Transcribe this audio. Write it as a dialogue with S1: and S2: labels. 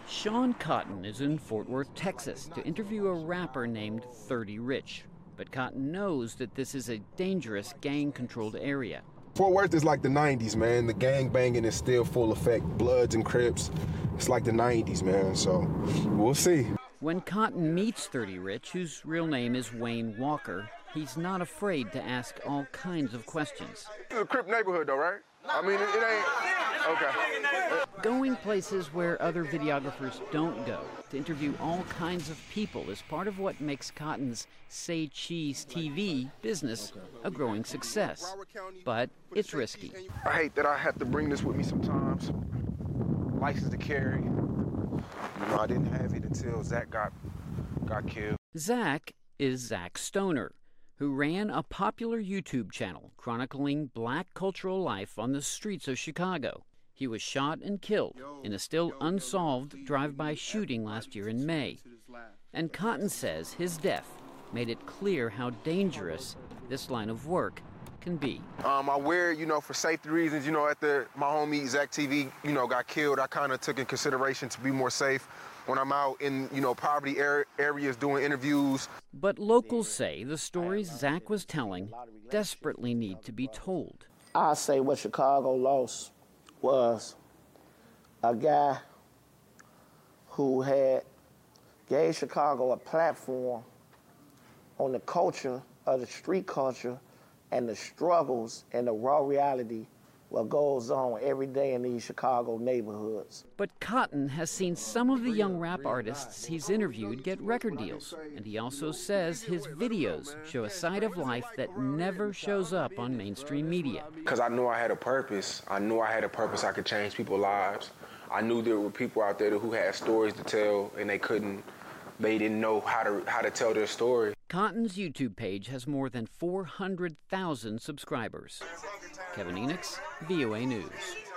S1: Sean Cotton is in Fort Worth, Texas, to interview a rapper named 30 Rich. But Cotton knows that this is a dangerous, gang-controlled area.
S2: Fort Worth is like the 90s, man. The gang banging is still full effect. Bloods and Crips. It's like the 90s, man. So we'll see.
S1: When Cotton meets 30 Rich, whose real name is Wayne Walker, he's not afraid to ask all kinds of questions.
S2: It's a Crip neighborhood, though, right? I mean, it ain't. Okay.
S1: Going places where other videographers don't go to interview all kinds of people is part of what makes Cotton's Say Cheese TV business a growing success. But it's risky.
S2: I hate that I have to bring this with me sometimes. License to carry. You know, I didn't have it until Zach got killed.
S1: Zach is Zach Stoner, who ran a popular YouTube channel chronicling black cultural life on the streets of Chicago. He was shot and killed in a still unsolved drive-by shooting last year in May. And Cotton says his death made it clear how dangerous this line of work can be.
S2: I wear, for safety reasons, after my homie Zach TV, got killed, I kind of took in consideration to be more safe when I'm out in, poverty areas doing interviews.
S1: But locals say the stories Zach was telling desperately need to be told.
S3: I say what Chicago lost was a guy who gave Chicago a platform on the culture of the street culture and the struggles and the raw reality what goes on every day in these Chicago neighborhoods.
S1: But Cotton has seen some of the young rap artists he's interviewed get record deals, and he also says his videos show a side of life that never shows up on mainstream media.
S2: Because I knew I had a purpose. I knew I had a purpose I could change people's lives. I knew there were people out there who had stories to tell, and they didn't know how to tell their story.
S1: Cotton's YouTube page has more than 400,000 subscribers. Kevin Enochs, VOA News.